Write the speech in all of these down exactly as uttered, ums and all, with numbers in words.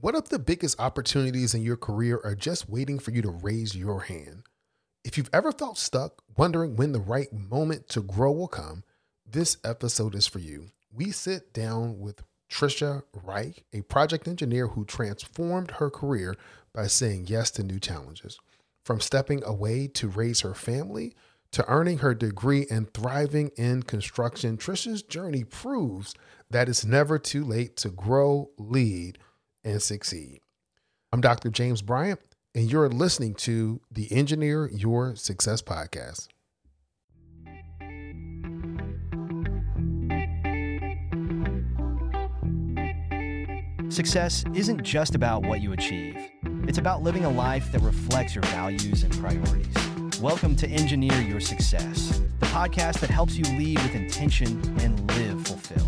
What if the biggest opportunities in your career are just waiting for you to raise your hand? If you've ever felt stuck, wondering when the right moment to grow will come, this episode is for you. We sit down with Trisha Reich, a project engineer who transformed her career by saying yes to new challenges. From stepping away to raise her family to earning her degree and thriving in construction, Trisha's journey proves that it's never too late to grow, lead, and succeed. I'm Doctor James Bryant, and you're listening to the Engineer Your Success podcast. Success isn't just about what you achieve. It's about living a life that reflects your values and priorities. Welcome to Engineer Your Success, the podcast that helps you lead with intention and live fulfilled.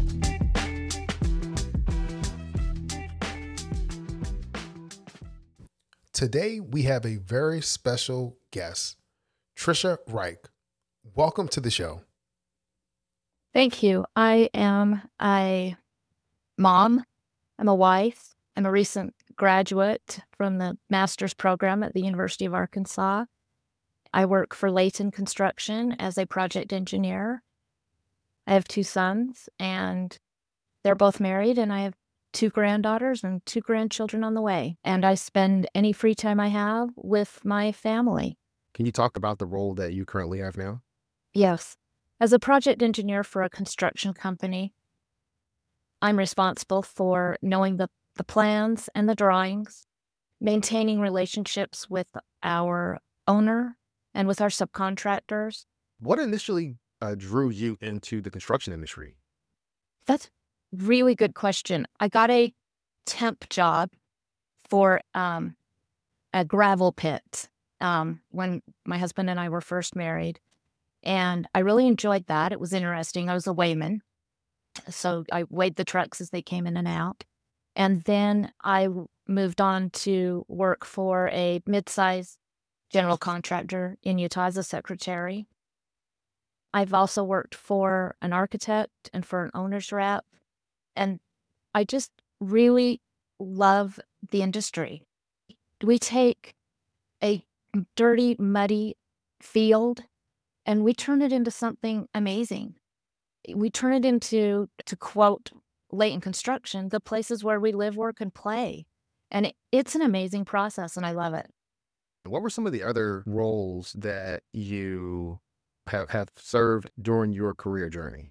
Today, we have a very special guest, Trisha Reich. Welcome to the show. Thank you. I am a mom. I'm a wife. I'm a recent graduate from the master's program at the University of Arkansas. I work for Layton Construction as a project engineer. I have two sons, and they're both married, and I have two granddaughters and two grandchildren on the way. And I spend any free time I have with my family. Can you talk about the role that you currently have now? Yes. As a project engineer for a construction company, I'm responsible for knowing the, the plans and the drawings, maintaining relationships with our owner and with our subcontractors. What initially uh, drew you into the construction industry? That's really good question. I got a temp job for um, a gravel pit um, when my husband and I were first married. And I really enjoyed that. It was interesting. I was a weighman. So I weighed the trucks as they came in and out. And then I moved on to work for a mid-sized general contractor in Utah as a secretary. I've also worked for an architect and for an owner's rep. And I just really love the industry. We take a dirty, muddy field and we turn it into something amazing. We turn it into, to quote Layton Construction, the places where we live, work, and play. And it, it's an amazing process, and I love it. What were some of the other roles that you have, have served during your career journey?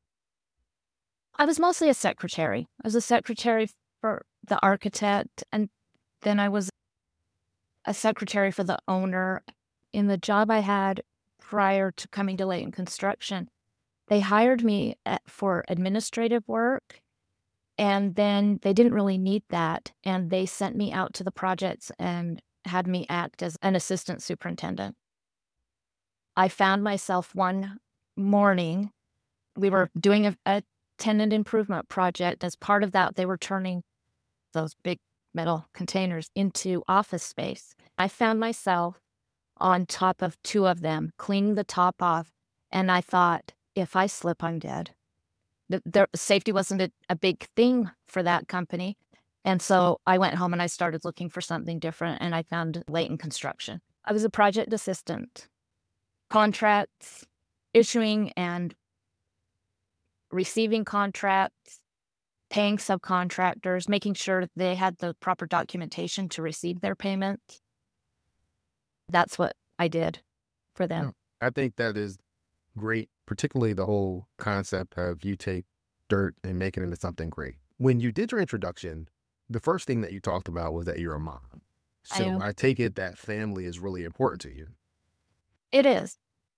I was mostly a secretary. I was a secretary for the architect, and then I was a secretary for the owner. In the job I had prior to coming to Layton Construction, they hired me at, for administrative work, and then they didn't really need that, and they sent me out to the projects and had me act as an assistant superintendent. I found myself one morning, we were doing a, a tenant improvement project. As part of that, they were turning those big metal containers into office space. I found myself on top of two of them, cleaning the top off, and I thought, if I slip, I'm dead. The, the safety wasn't a, a big thing for that company. And so I went home and I started looking for something different, and I found Layton Construction. I was a project assistant, contracts, issuing and receiving contracts, paying subcontractors, making sure they had the proper documentation to receive their payments. That's what I did for them. I think that is great, particularly the whole concept of you take dirt and make it into something great. When you did your introduction, the first thing that you talked about was that you're a mom. So I am. I take it that family is really important to you. It is.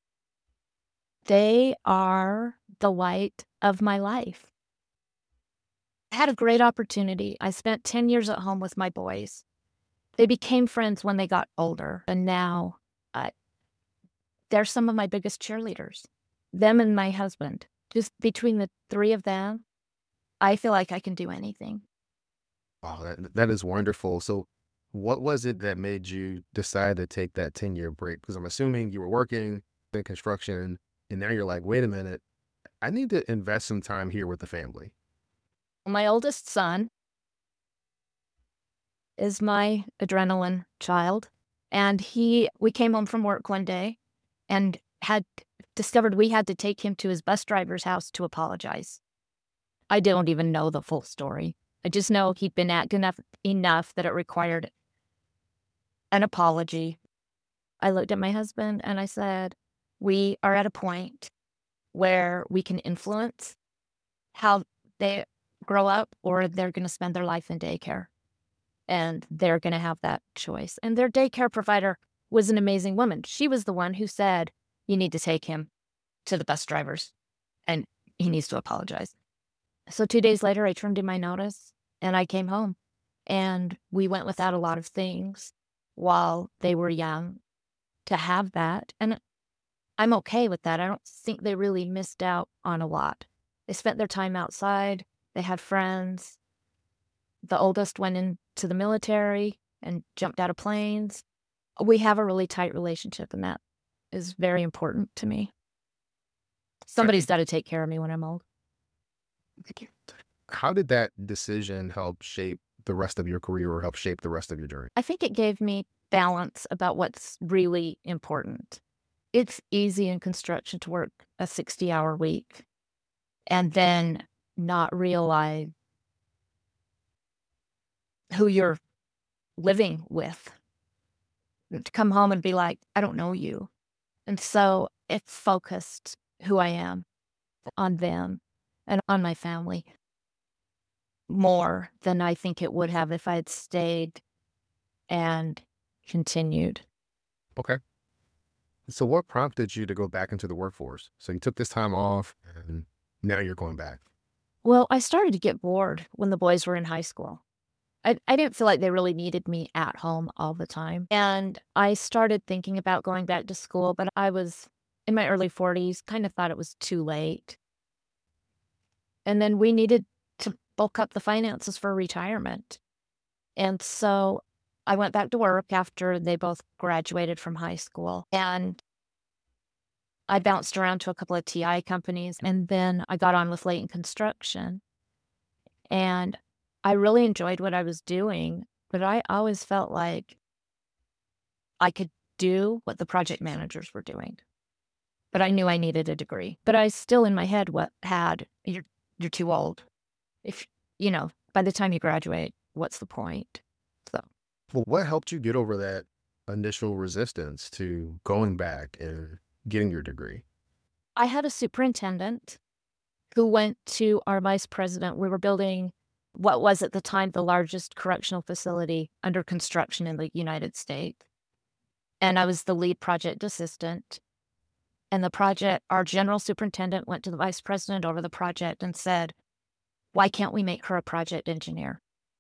They are the light of my life. I had a great opportunity. I spent ten years at home with my boys. They became friends when they got older, and now uh, they're some of my biggest cheerleaders. Them and my husband. Just between the three of them, I feel like I can do anything. Wow, that, that is wonderful. So what was it that made you decide to take that ten-year break? Because I'm assuming you were working in construction, and now you're like, wait a minute, I need to invest some time here with the family. My oldest son is my adrenaline child. And he, we came home from work one day and had discovered we had to take him to his bus driver's house to apologize. I don't even know the full story. I just know he'd been acting enough, enough that it required an apology. I looked at my husband and I said, we are at a point where we can influence how they grow up, or they're going to spend their life in daycare. And they're going to have that choice. And their daycare provider was an amazing woman. She was the one who said, you need to take him to the bus drivers and he needs to apologize. So two days later, I turned in my notice and I came home, and we went without a lot of things while they were young to have that. And I'm okay with that. I don't think they really missed out on a lot. They spent their time outside. They had friends. The oldest went into the military and jumped out of planes. We have a really tight relationship, and that is very important to me. Somebody's got to take care of me when I'm old. How did that decision help shape the rest of your career, or help shape the rest of your journey? I think it gave me balance about what's really important. It's easy in construction to work a sixty-hour week and then not realize who you're living with. To come home and be like, I don't know you. And so it focused who I am on them and on my family more than I think it would have if I had stayed and continued. Okay. So what prompted you to go back into the workforce? So you took this time off and now you're going back. Well, I started to get bored when the boys were in high school. I, I didn't feel like they really needed me at home all the time. And I started thinking about going back to school, but I was in my early forties, kind of thought it was too late. And then we needed to bulk up the finances for retirement. And so I went back to work after they both graduated from high school. And I bounced around to a couple of T I companies, and then I got on with Layton Construction. And I really enjoyed what I was doing, but I always felt like I could do what the project managers were doing. But I knew I needed a degree. But I still in my head what had, you're you're too old. If, you know, by the time you graduate, what's the point? So, Well, what helped you get over that initial resistance to going back and getting your degree? I had a superintendent who went to our vice president. We were building what was at the time the largest correctional facility under construction in the United States. And I was the lead project assistant. And the project, our general superintendent went to the vice president over the project and said, why can't we make her a project engineer?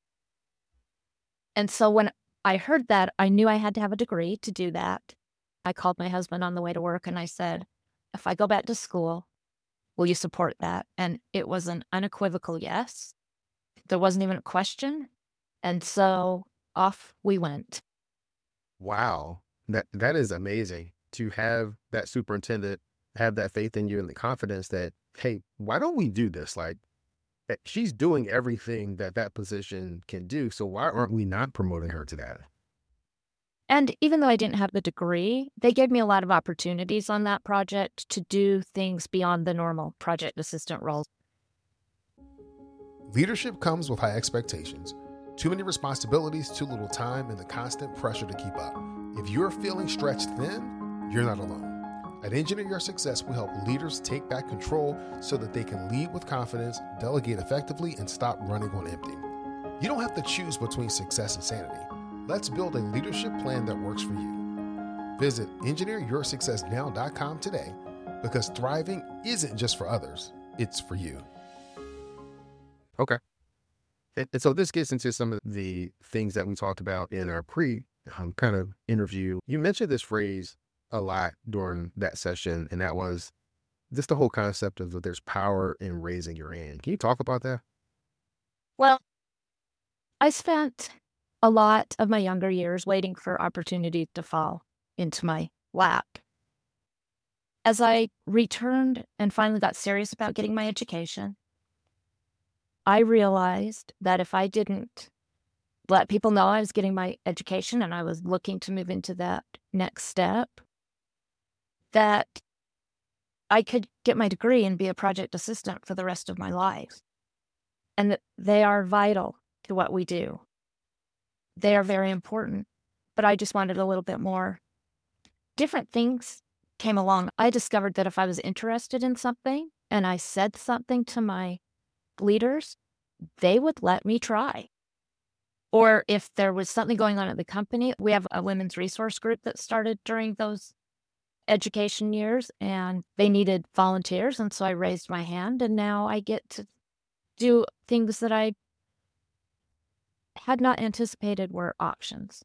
And so when I heard that, I knew I had to have a degree to do that. I called my husband on the way to work and I said, if I go back to school, will you support that? And it was an unequivocal yes. There wasn't even a question. And so off we went. Wow. That that is amazing to have that superintendent have that faith in you and the confidence that, hey, why don't we do this? Like, eh, she's doing everything that that position can do. So why aren't we not promoting her to that? And even though I didn't have the degree, they gave me a lot of opportunities on that project to do things beyond the normal project assistant roles. Leadership comes with high expectations, too many responsibilities, too little time, and the constant pressure to keep up. If you're feeling stretched thin, you're not alone. At Engineer Your Success, we help leaders take back control so that they can lead with confidence, delegate effectively, and stop running on empty. You don't have to choose between success and sanity. Let's build a leadership plan that works for you. Visit engineer your success now dot com today, because thriving isn't just for others, it's for you. Okay. And, and so this gets into some of the things that we talked about in our pre um, kind of interview. You mentioned this phrase a lot during that session, and that was just the whole concept of that there's power in raising your hand. Can you talk about that? Well, I spent a lot of my younger years waiting for opportunities to fall into my lap. As I returned and finally got serious about getting my education, I realized that if I didn't let people know I was getting my education and I was looking to move into that next step, that I could get my degree and be a project assistant for the rest of my life. And that they are vital to what we do. They are very important. But I just wanted a little bit more. Different things came along. I discovered that if I was interested in something and I said something to my leaders, they would let me try. Or if there was something going on at the company, we have a women's resource group that started during those education years, and they needed volunteers. And so I raised my hand, and now I get to do things that I had not anticipated were options.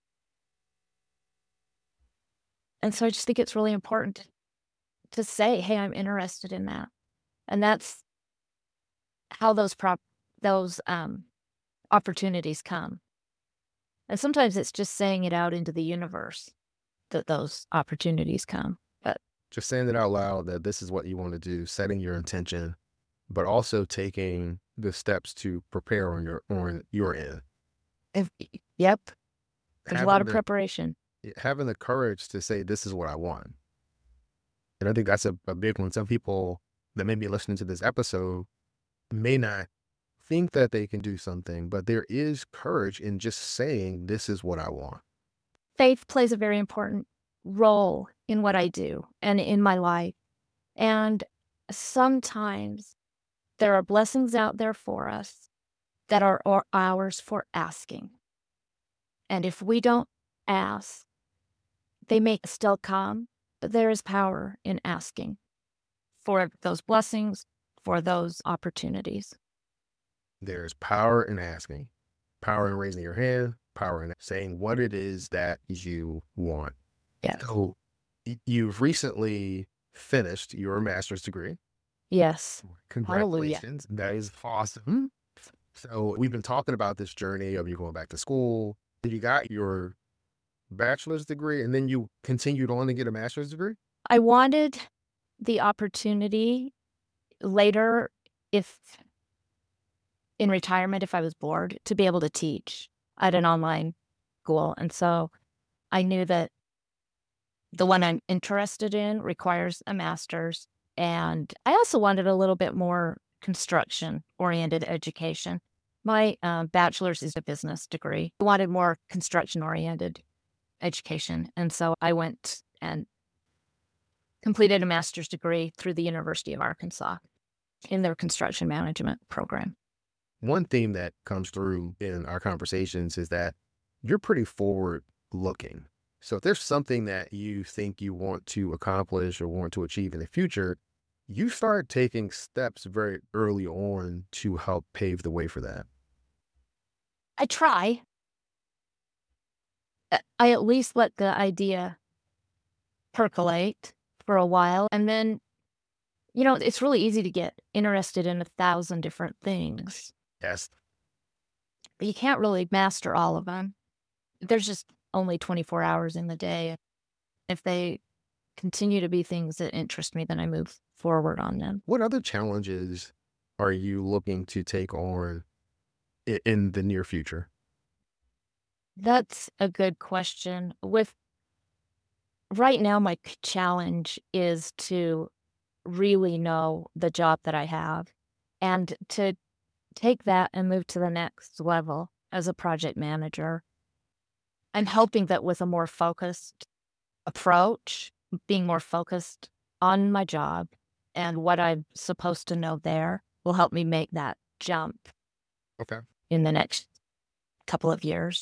And so I just think it's really important to say, hey, I'm interested in that. And that's how those prop those um, opportunities come. And sometimes it's just saying it out into the universe that those opportunities come. But Just saying it out loud that this is what you want to do, setting your intention, but also taking the steps to prepare on your on your end. if, yep, there's a lot Having of the preparation. having the courage to say this is what I want. And I think that's a, a big one. Some people that may be listening to this episode may not think that they can do something, but there is courage in just saying this is what I want. Faith plays a very important role in what I do and in my life. And sometimes there are blessings out there for us that are or- ours for asking. And if we don't ask, they may still come, but there is power in asking for those blessings, for those opportunities. There's power in asking, power in raising your hand, power in saying what it is that you want. Yeah. So y- you've recently finished your master's degree. Yes. Congratulations. That is awesome. So we've been talking about this journey of you going back to school. You got your bachelor's degree and then you continued on to get a master's degree? I wanted the opportunity later, if in retirement, if I was bored, to be able to teach at an online school. And so I knew that the one I'm interested in requires a master's. And I also wanted a little bit more construction-oriented education. My uh, bachelor's is a business degree. I wanted more construction-oriented education. And so I went and completed a master's degree through the University of Arkansas in their construction management program. One theme that comes through in our conversations is that you're pretty forward looking. So if there's something that you think you want to accomplish or want to achieve in the future, you start taking steps very early on to help pave the way for that. I try. Uh, I at least let the idea percolate for a while. And then, you know, it's really easy to get interested in a thousand different things, Yes. but you can't really master all of them. There's just only twenty-four hours in the day. If they continue to be things that interest me, then I move forward on them. What other challenges are you looking to take on i- in the near future? That's a good question. With right now, my c- challenge is to really know the job that I have and to take that and move to the next level as a project manager. I'm hoping that with a more focused approach, being more focused on my job and what I'm supposed to know there will help me make that jump Okay. in the next couple of years.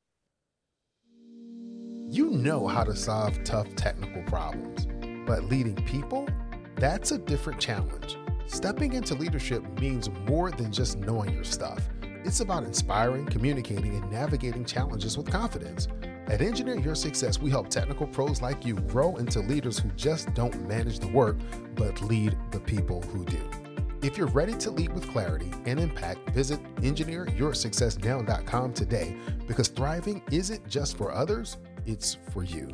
You know how to solve tough technical problems, but leading people, that's a different challenge. Stepping into leadership means more than just knowing your stuff. It's about inspiring, communicating, and navigating challenges with confidence. At Engineer Your Success, we help technical pros like you grow into leaders who just don't manage the work, but lead the people who do. If you're ready to lead with clarity and impact, visit engineer your success now dot com today, because thriving isn't just for others, it's for you.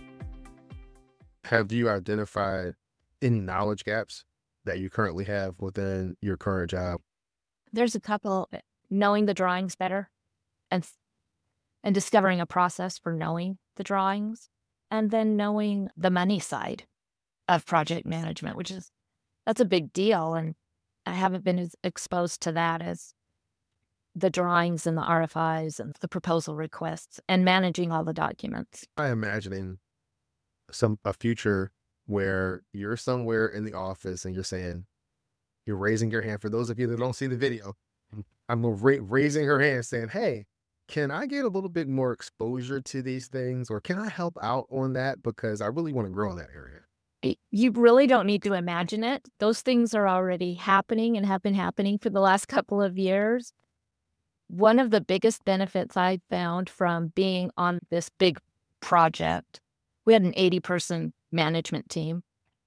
Have you identified any knowledge gaps that you currently have within your current job? There's a couple. Knowing the drawings better and and discovering a process for knowing the drawings, and then knowing the money side of project management, which is that's a big deal. And I haven't been as exposed to that as the drawings and the R F Is and the proposal requests and managing all the documents. I'm imagining some a future where you're somewhere in the office and you're saying, you're raising your hand. For those of you that don't see the video, I'm ra- raising her hand saying, hey, can I get a little bit more exposure to these things, or can I help out on that? Because I really want to grow in that area. Y- You really don't need to imagine it. Those things are already happening and have been happening for the last couple of years. One of the biggest benefits I found from being on this big project, we had an eighty person management team,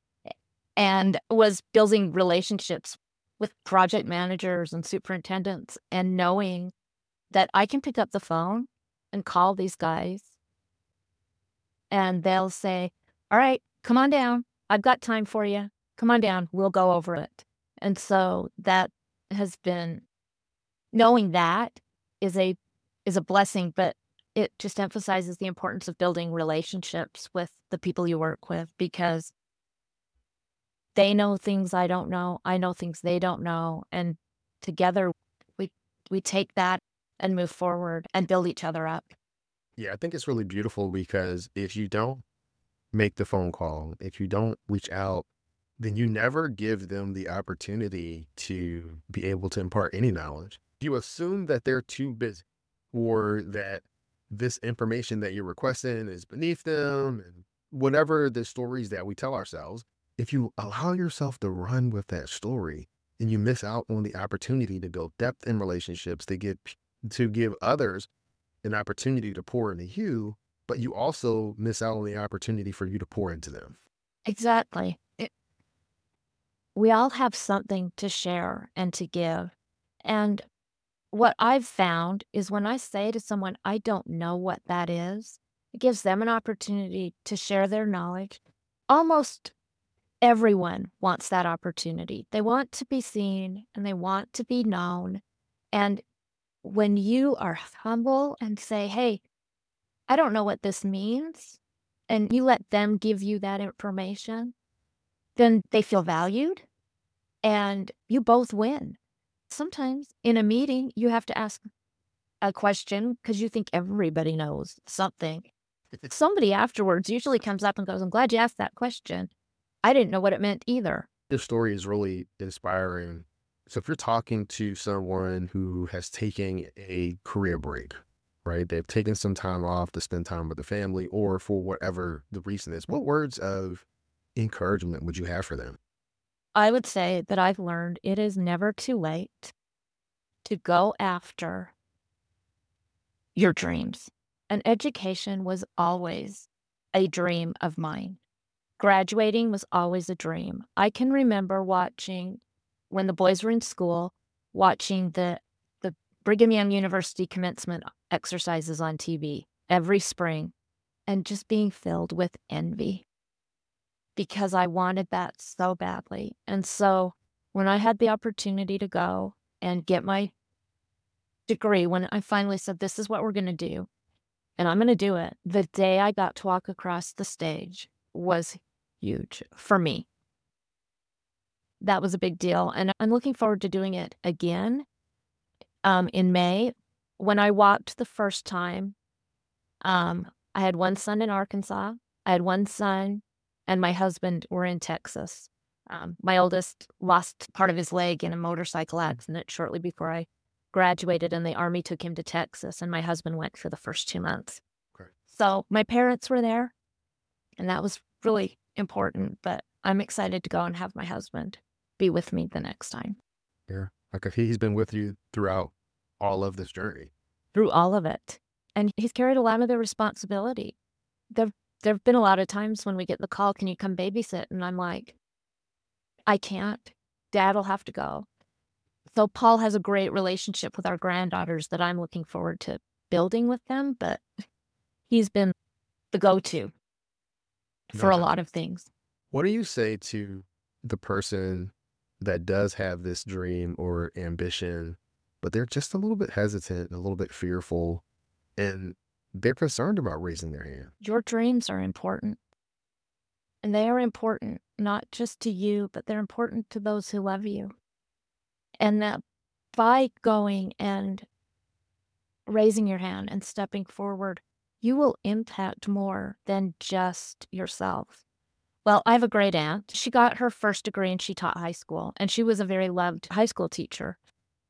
and was building relationships with project managers and superintendents, and knowing that I can pick up the phone and call these guys and they'll say, all right, come on down. I've got time for you. Come on down. We'll go over it. And so that has been, knowing that is a is a blessing, but it just emphasizes the importance of building relationships with the people you work with, because they know things I don't know. I know things they don't know. And together we we take that and move forward and build each other up. Yeah, I think it's really beautiful, because if you don't make the phone call, if you don't reach out, then you never give them the opportunity to be able to impart any knowledge. You assume that they're too busy, or that this information that you're requesting is beneath them, and whatever the stories that we tell ourselves. If you allow yourself to run with that story, then you miss out on the opportunity to build depth in relationships, to give to give others an opportunity to pour into you, but you also miss out on the opportunity for you to pour into them. Exactly. It, we all have something to share and to give. And what I've found is when I say to someone, I don't know what that is, it gives them an opportunity to share their knowledge. Almost everyone wants that opportunity. They want to be seen and they want to be known. And when you are humble and say, hey, I don't know what this means, and you let them give you that information, then they feel valued and you both win. Sometimes in a meeting, you have to ask a question because you think everybody knows something. Somebody afterwards usually comes up and goes, I'm glad you asked that question. I didn't know what it meant either. This story is really inspiring. So if you're talking to someone who has taken a career break, right? They've taken some time off to spend time with the family, or for whatever the reason is, what words of encouragement would you have for them? I would say that I've learned it is never too late to go after your dreams. And education was always a dream of mine. Graduating was always a dream. I can remember watching, when the boys were in school, watching the the Brigham Young University commencement exercises on T V every spring, and just being filled with envy because I wanted that so badly. And so when I had the opportunity to go and get my degree, when I finally said, this is what we're going to do, and I'm going to do it, the day I got to walk across the stage was huge for me. That was a big deal. And I'm looking forward to doing it again um, in May. When I walked the first time, um, I had one son in Arkansas. I had one son and my husband were in Texas. Um, my oldest lost part of his leg in a motorcycle accident shortly before I graduated, and the Army took him to Texas, and my husband went for the first two months. Okay. So my parents were there, and that was really important, but I'm excited to go and have my husband be with me the next time. Yeah. Like if he's been with you throughout all of this journey. Through all of it. And he's carried a lot of the responsibility. There there have been a lot of times when we get the call, can you come babysit? And I'm like, I can't. Dad will have to go. So Paul has a great relationship with our granddaughters that I'm looking forward to building with them, but he's been the go-to for a lot of things. What do you say to the person that does have this dream or ambition but they're just a little bit hesitant, a little bit fearful, and they're concerned about raising their hand. Your dreams are important. And they are important not just to you, but they're important to those who love you. And that by going and raising your hand and stepping forward, you will impact more than just yourself. Well, I have a great aunt. She got her first degree and she taught high school, and she was a very loved high school teacher.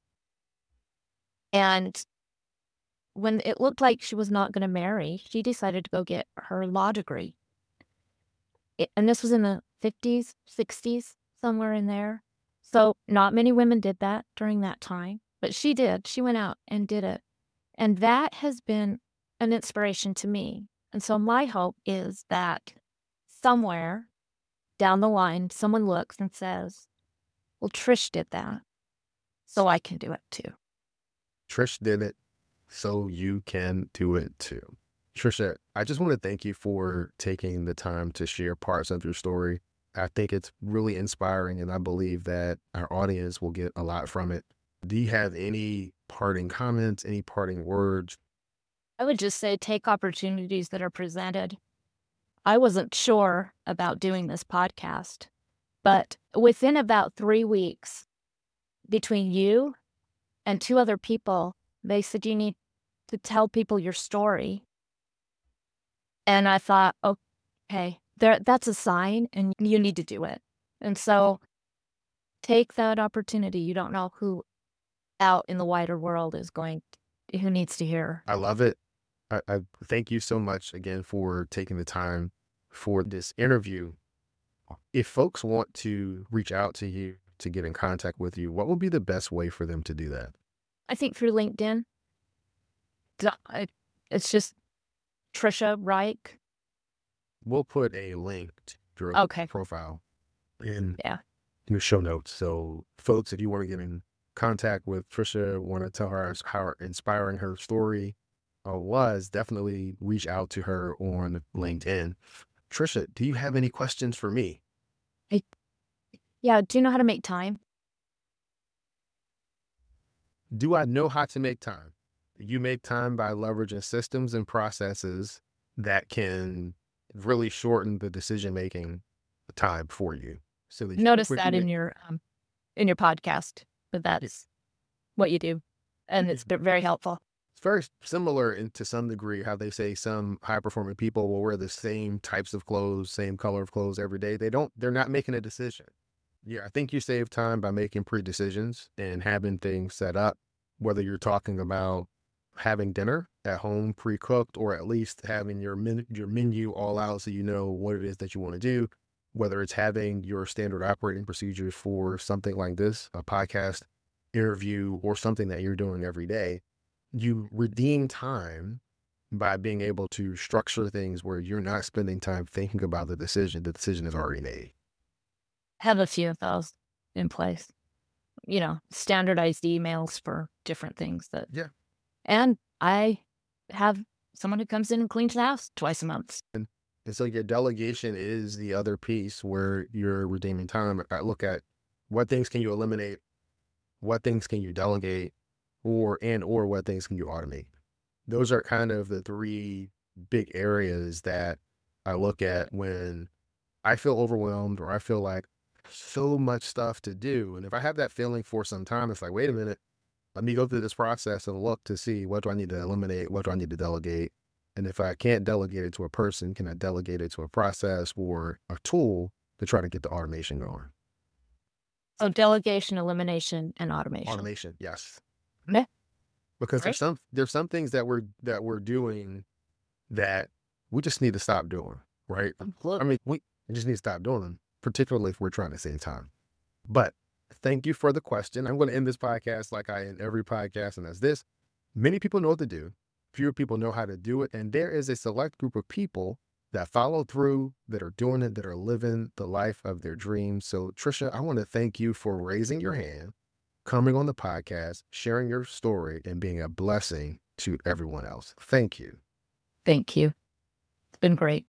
And when it looked like she was not going to marry, she decided to go get her law degree. It, and this was in the fifties, sixties, somewhere in there. So not many women did that during that time, but she did. She went out and did it. And that has been an inspiration to me. And so my hope is that somewhere down the line, someone looks and says, well, Trish did that, so I can do it too. Trish did it, so you can do it too. Trisha, I just want to thank you for taking the time to share parts of your story. I think it's really inspiring, and I believe that our audience will get a lot from it. Do you have any parting comments, any parting words? I would just say take opportunities that are presented. I wasn't sure about doing this podcast, but within about three weeks, between you and two other people, they said you need to tell people your story. And I thought, okay, there, that's a sign and you need to do it. And so take that opportunity. You don't know who out in the wider world is going, who needs to hear. I love it. I, I thank you so much again for taking the time for this interview. If folks want to reach out to you, to get in contact with you, what would be the best way for them to do that? I think through LinkedIn. It's just Tricia Reich. We'll put a link to your okay. profile in yeah. your show notes. So folks, if you want to get in contact with Tricia, want to tell her how inspiring her story uh, was, definitely reach out to her on LinkedIn. Tricia, do you have any questions for me? I, yeah. Do you know how to make time? Do I know how to make time? You make time by leveraging systems and processes that can really shorten the decision-making time for you. So that Notice you that in your um, in your podcast, but that is what you do, and it's very helpful. It's very similar in, to some degree, how they say some high-performing people will wear the same types of clothes, same color of clothes every day. They don't. They're not making a decision. Yeah, I think you save time by making pre-decisions and having things set up, whether you're talking about having dinner at home pre-cooked, or at least having your men your menu all out so you know what it is that you want to do, whether it's having your standard operating procedures for something like this, a podcast interview, or something that you're doing every day. You redeem time by being able to structure things where you're not spending time thinking about the decision. The decision is already made. Have a few of those in place. You know, standardized emails for different things that yeah. And I have someone who comes in and cleans the house twice a month. And, and so your delegation is the other piece where you're redeeming time. I look at what things can you eliminate, what things can you delegate, or and or what things can you automate. Those are kind of the three big areas that I look at when I feel overwhelmed or I feel like so much stuff to do. And if I have that feeling for some time, it's like, wait a minute. Let me go through this process and look to see what do I need to eliminate, what do I need to delegate. And if I can't delegate it to a person, can I delegate it to a process or a tool to try to get the automation going? So delegation, elimination, and automation. Automation, yes. Yeah. Because right. there's some there's some things that we're that we're doing that we just need to stop doing, right? Absolutely. I mean, we just need to stop doing them, particularly if we're trying to save time. But thank you for the question. I'm going to end this podcast like I end every podcast, and that's this. Many people know what to do. Fewer people know how to do it. And there is a select group of people that follow through, that are doing it, that are living the life of their dreams. So Tricia, I want to thank you for raising your hand, coming on the podcast, sharing your story, and being a blessing to everyone else. Thank you. Thank you. It's been great.